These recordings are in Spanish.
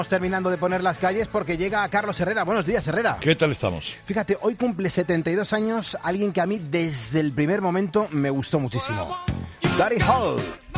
Terminando de poner las calles porque llega Carlos Herrera. Buenos días, Herrera. ¿Qué tal estamos? Fíjate, hoy cumple 72 años alguien que a mí desde el primer momento me gustó muchísimo. Daddy Hall.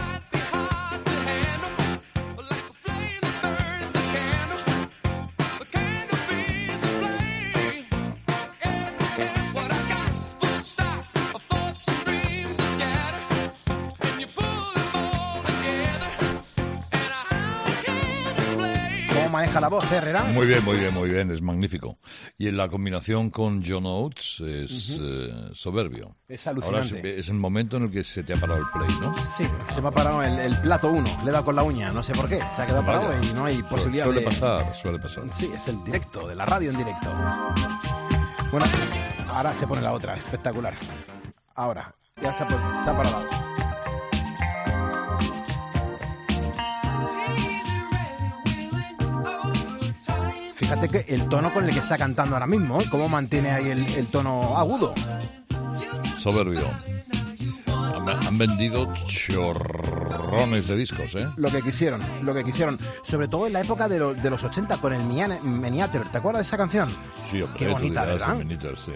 Maneja la voz, Herrera. Muy bien, es magnífico. Y en la combinación con John Oates es soberbio. Es alucinante. Ahora es el momento en el que se te ha parado el play, ¿no? Sí, se me ha parado el plato 1, le he dado con la uña, no sé por qué, se ha quedado parado y no hay posibilidad suele pasar. Sí, es el directo, de la radio en directo. Bueno, ahora se pone la otra, espectacular. Ahora, ya se ha parado. Fíjate que el tono con el que está cantando ahora mismo, ¿eh? Cómo mantiene ahí el tono agudo. Soberbio. Han vendido chorrones de discos, ¿eh? Lo que quisieron. Sobre todo en la época de los 80 con el Miniature. ¿Te acuerdas de esa canción? Sí, hombre. Qué bonita, ¿verdad? Miniature, sí.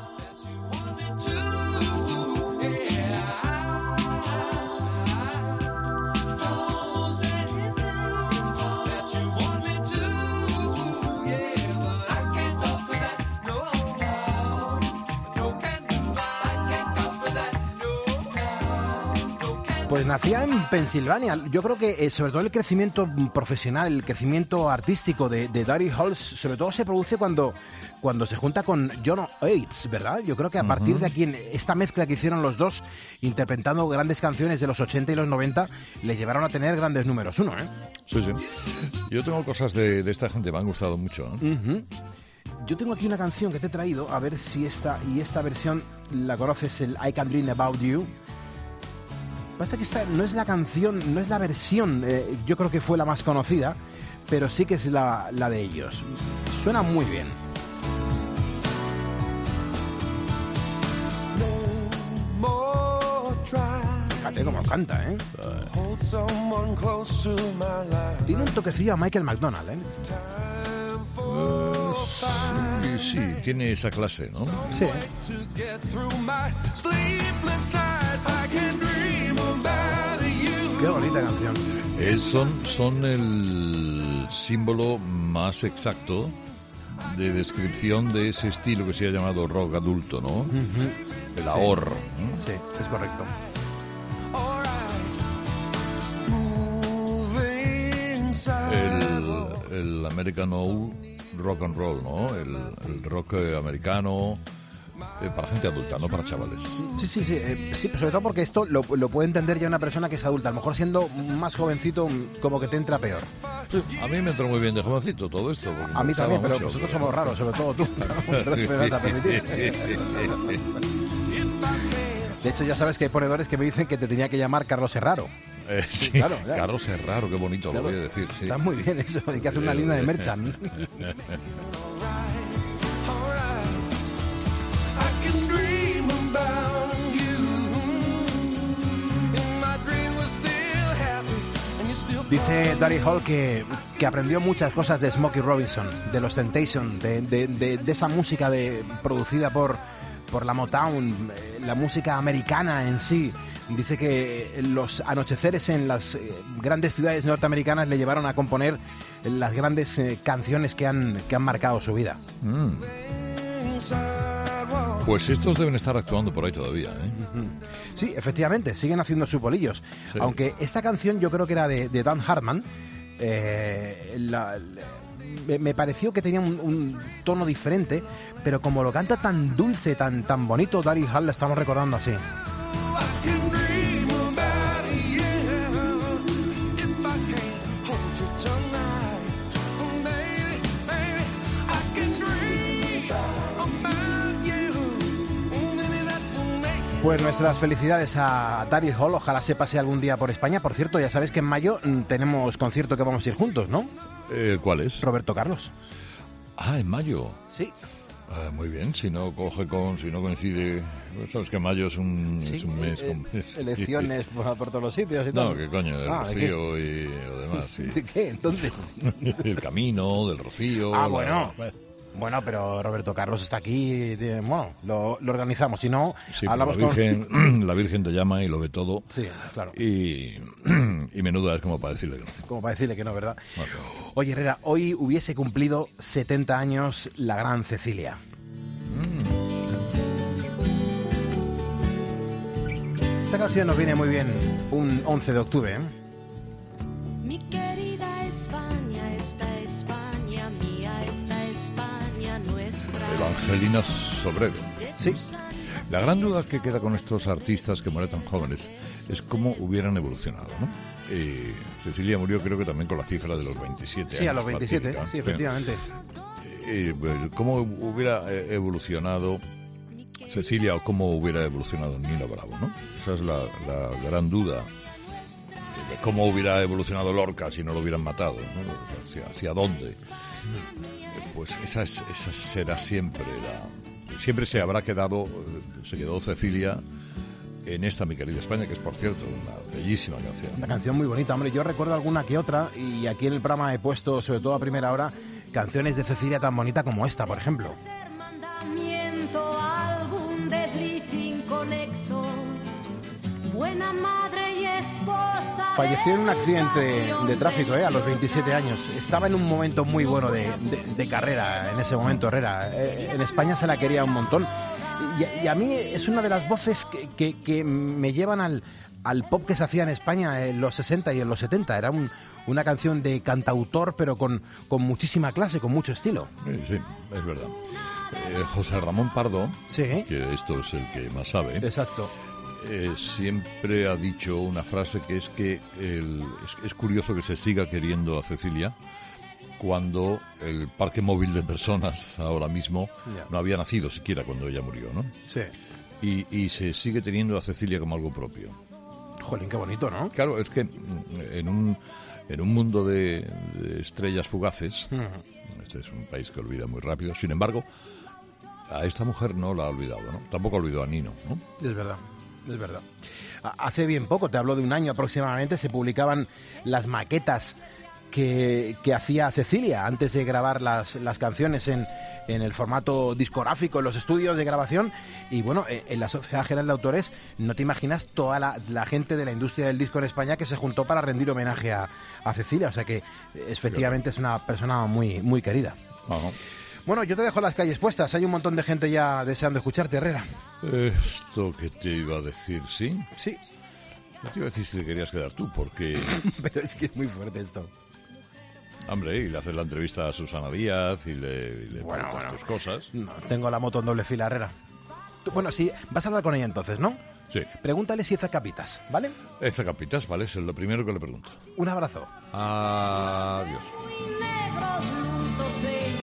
Pues nacía en Pensilvania. Yo creo que sobre todo el crecimiento profesional, el crecimiento artístico de Daddy Hall, sobre todo se produce cuando se junta con John Oates, ¿verdad? Yo creo que a partir de aquí, esta mezcla que hicieron los dos, interpretando grandes canciones de los 80 y los 90, les llevaron a tener grandes números uno, ¿eh? Sí. Yo tengo cosas de esta gente, me han gustado mucho, ¿eh? Yo tengo aquí una canción que te he traído, a ver si esta versión la conoces, el I Can Dream About You. Pasa que esta no es la canción, no es la versión, yo creo que fue la más conocida, pero sí que es la de ellos. Suena muy bien. Fíjate cómo canta, ¿eh? Tiene un toquecillo a Michael McDonald, ¿eh? Sí, tiene esa clase, ¿no? Sí. Qué bonita canción. Son el símbolo más exacto de descripción de ese estilo que se ha llamado rock adulto, ¿no? El ahorro, ¿no? Sí, es correcto. El American Old Rock and Roll, ¿no? El rock americano para gente adulta, no para chavales. Sí, sobre todo porque esto lo puede entender ya una persona que es adulta. A lo mejor siendo más jovencito, como que te entra peor. Sí, a mí me entró muy bien de jovencito todo esto. A mí también, pero mucho, nosotros somos raros, sobre todo tú. Me vas a permitir. De hecho, ya sabes que hay ponedores que me dicen que te tenía que llamar Carlos Herraro. Sí, claro. Carlos Herraro, qué bonito, claro, lo voy a decir. Sí. Está muy bien eso, hay que hacer una línea de merchan. Dice Daddy Hall que aprendió muchas cosas de Smokey Robinson, de los Temptations, de esa música producida por la Motown, la música americana en sí. Dice que los anocheceres en las grandes ciudades norteamericanas le llevaron a componer las grandes canciones que han marcado su vida. Pues estos deben estar actuando por ahí todavía, ¿eh? Sí, efectivamente, siguen haciendo sus bolillos. Sí. Aunque esta canción yo creo que era de Dan Hartman. Me pareció que tenía un tono diferente, pero como lo canta tan dulce, tan bonito, Daddy Hall, la estamos recordando así. Pues nuestras felicidades a Daddy Hall, ojalá se pase algún día por España. Por cierto, ya sabes que en mayo tenemos concierto que vamos a ir juntos, ¿no? ¿Cuál es? Roberto Carlos. Ah, en mayo. Sí. Muy bien, si no coincide, sabes que mayo es un mes con elecciones por todos los sitios y no, tal. qué coño, del Rocío y lo demás, sí. ¿De qué, entonces? El camino, del Rocío. Bueno, pero Roberto Carlos está aquí, bueno, lo organizamos, si no, sí, hablamos la Virgen te llama y lo ve todo. Sí, claro. Y menuda es como para decirle que no. Como para decirle que no, ¿verdad? Bueno. Oye, Herrera, hoy hubiese cumplido 70 años la gran Cecilia. Esta canción nos viene muy bien un 11 de octubre, ¿eh? Mi querida España, esta España mía, esta España nuestra. Evangelina Sobrero. Sí. La gran duda que queda con estos artistas que mueren tan jóvenes es cómo hubieran evolucionado, ¿no? Cecilia murió creo que también con la cifra de los 27 años. Sí, a los 27, fatídica. sí, efectivamente. ¿Cómo hubiera evolucionado Cecilia o cómo hubiera evolucionado Nino Bravo, ¿no? Esa es la gran duda. ¿Cómo hubiera evolucionado Lorca si no lo hubieran matado, ¿no? ¿Hacia dónde? Pues esa será siempre siempre se quedó Cecilia en esta Mi querida España, que es, por cierto, una bellísima canción. Una canción muy bonita, hombre. Yo recuerdo alguna que otra, y aquí en el programa he puesto, sobre todo a primera hora, canciones de Cecilia tan bonita como esta, por ejemplo. Algún desliz inconexo, buena madre y esposa. Falleció en un accidente de tráfico, a los 27 años. Estaba en un momento muy bueno de carrera en ese momento, Herrera. En España se la quería un montón. Y a mí es una de las voces que me llevan al pop que se hacía en España en los 60 y en los 70. Era una canción de cantautor, pero con muchísima clase, con mucho estilo. Sí, es verdad. José Ramón Pardo, sí, que esto es el que más sabe. Exacto. Siempre ha dicho una frase que es que es curioso que se siga queriendo a Cecilia cuando el parque móvil de personas ahora mismo no había nacido siquiera cuando ella murió, ¿no? Sí. Y se sigue teniendo a Cecilia como algo propio. Jolín, qué bonito, ¿no? Claro, es que en un mundo de estrellas fugaces, este es un país que olvida muy rápido, sin embargo, a esta mujer no la ha olvidado, ¿no? Tampoco olvidó a Nino, ¿no? Es verdad. Hace bien poco, te hablo de un año aproximadamente, se publicaban las maquetas que hacía Cecilia antes de grabar las canciones en el formato discográfico, en los estudios de grabación. Y bueno, en la Sociedad General de Autores no te imaginas toda la gente de la industria del disco en España que se juntó para rendir homenaje a Cecilia. O sea que efectivamente es una persona muy, muy querida. Ajá. Bueno, yo te dejo las calles puestas. Hay un montón de gente ya deseando escucharte, Herrera. Esto que te iba a decir, ¿sí? Sí. No te iba a decir si te querías quedar tú, porque... Pero es que es muy fuerte esto. Hombre, y le haces la entrevista a Susana Díaz y le preguntas tus cosas. No, tengo la moto en doble fila, Herrera. Bueno, sí, vas a hablar con ella entonces, ¿no? Sí. Pregúntale si es Capitas, ¿vale? Eza Capitas, vale, es lo primero que le pregunto. Un abrazo. Adiós.